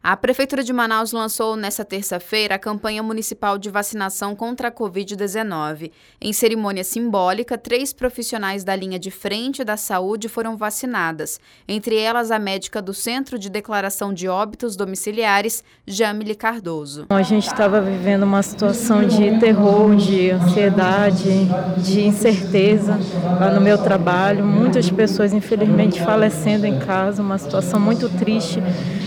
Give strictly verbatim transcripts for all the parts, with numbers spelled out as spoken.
A Prefeitura de Manaus lançou nesta terça-feira a campanha municipal de vacinação contra a covid dezenove. Em cerimônia simbólica, três profissionais da linha de frente da saúde foram vacinadas, entre elas a médica do Centro de Declaração de Óbitos Domiciliares, Jamile Cardoso. A gente estava vivendo uma situação de terror, de ansiedade, de incerteza lá no meu trabalho. Muitas pessoas, infelizmente, falecendo em casa, uma situação muito triste.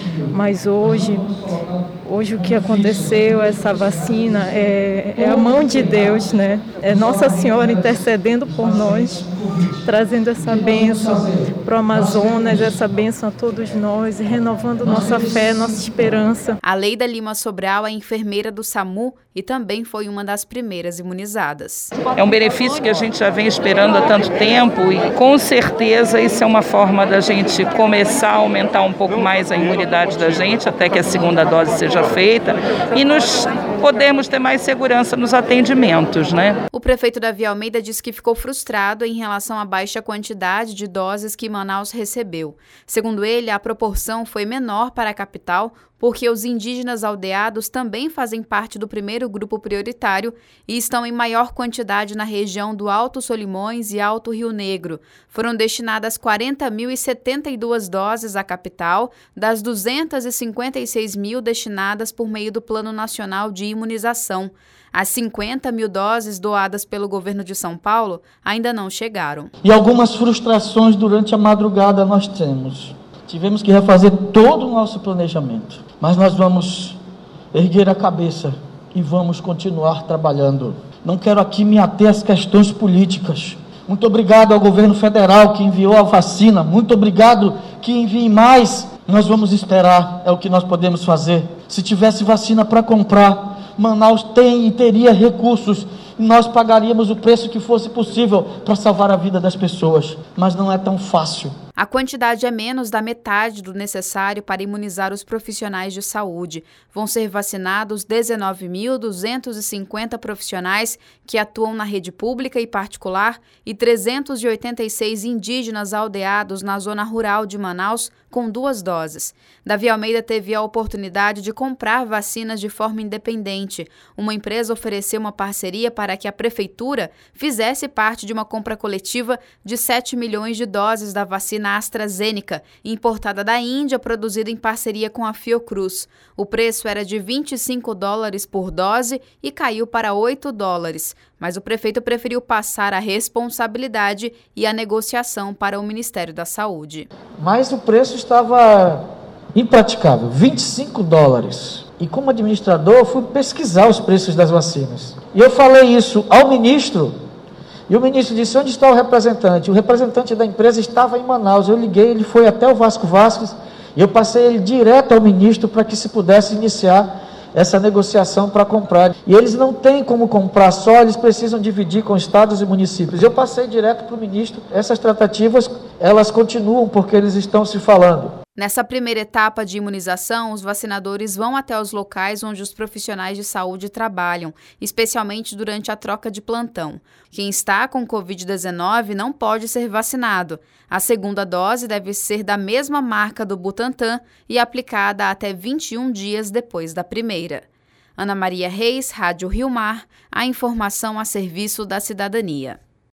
Mas hoje, hoje o que aconteceu, essa vacina, é, é a mão de Deus, né? É Nossa Senhora intercedendo por nós, trazendo essa bênção para o Amazonas, essa bênção a todos nós, e renovando nossa fé, nossa esperança. A Leida Lima Sobral é enfermeira do SAMU e também foi uma das primeiras imunizadas. É um benefício que a gente já vem esperando há tanto tempo e com certeza isso é uma forma da gente começar a aumentar um pouco mais a imunidade da gente até que a segunda dose seja feita e nos podemos ter mais segurança nos atendimentos, né? O prefeito Davi Almeida disse que ficou frustrado em relação à baixa quantidade de doses que Manaus recebeu. Segundo ele, a proporção foi menor para a capital porque os indígenas aldeados também fazem parte do primeiro grupo prioritário e estão em maior quantidade na região do Alto Solimões e Alto Rio Negro. Foram destinadas quarenta mil e setenta e duas doses à capital, das duzentas e cinquenta e seis mil destinadas por meio do Plano Nacional de Imunização. As cinquenta mil doses doadas pelo governo de São Paulo ainda não chegaram. E algumas frustrações durante a madrugada nós temos. Tivemos que refazer todo o nosso planejamento, mas nós vamos erguer a cabeça e vamos continuar trabalhando. Não quero aqui me ater às questões políticas. Muito obrigado ao governo federal que enviou a vacina, muito obrigado que envie mais. Nós vamos esperar, é o que nós podemos fazer. Se tivesse vacina para comprar, Manaus tem e teria recursos e nós pagaríamos o preço que fosse possível para salvar a vida das pessoas, mas não é tão fácil. A quantidade é menos da metade do necessário para imunizar os profissionais de saúde. Vão ser vacinados dezenove mil duzentos e cinquenta profissionais que atuam na rede pública e particular e trezentos e oitenta e seis indígenas aldeados na zona rural de Manaus com duas doses. Davi Almeida teve a oportunidade de comprar vacinas de forma independente. Uma empresa ofereceu uma parceria para que a prefeitura fizesse parte de uma compra coletiva de sete milhões de doses da vacina AstraZeneca, importada da Índia, produzida em parceria com a Fiocruz. O preço era de vinte e cinco dólares por dose e caiu para oito dólares, mas o prefeito preferiu passar a responsabilidade e a negociação para o Ministério da Saúde. Mas o preço estava impraticável, vinte e cinco dólares. E como administrador, eu fui pesquisar os preços das vacinas. E eu falei isso ao ministro. E o ministro disse, onde está o representante? O representante da empresa estava em Manaus. Eu liguei, ele foi até o Vasco Vasques e eu passei ele direto ao ministro para que se pudesse iniciar essa negociação para comprar. E eles não têm como comprar só, eles precisam dividir com estados e municípios. Eu passei direto para o ministro. Essas tratativas, elas continuam porque eles estão se falando. Nessa primeira etapa de imunização, os vacinadores vão até os locais onde os profissionais de saúde trabalham, especialmente durante a troca de plantão. Quem está com covid dezenove não pode ser vacinado. A segunda dose deve ser da mesma marca do Butantan e aplicada até vinte e um dias depois da primeira. Ana Maria Reis, Rádio Rio Mar, a informação a serviço da cidadania.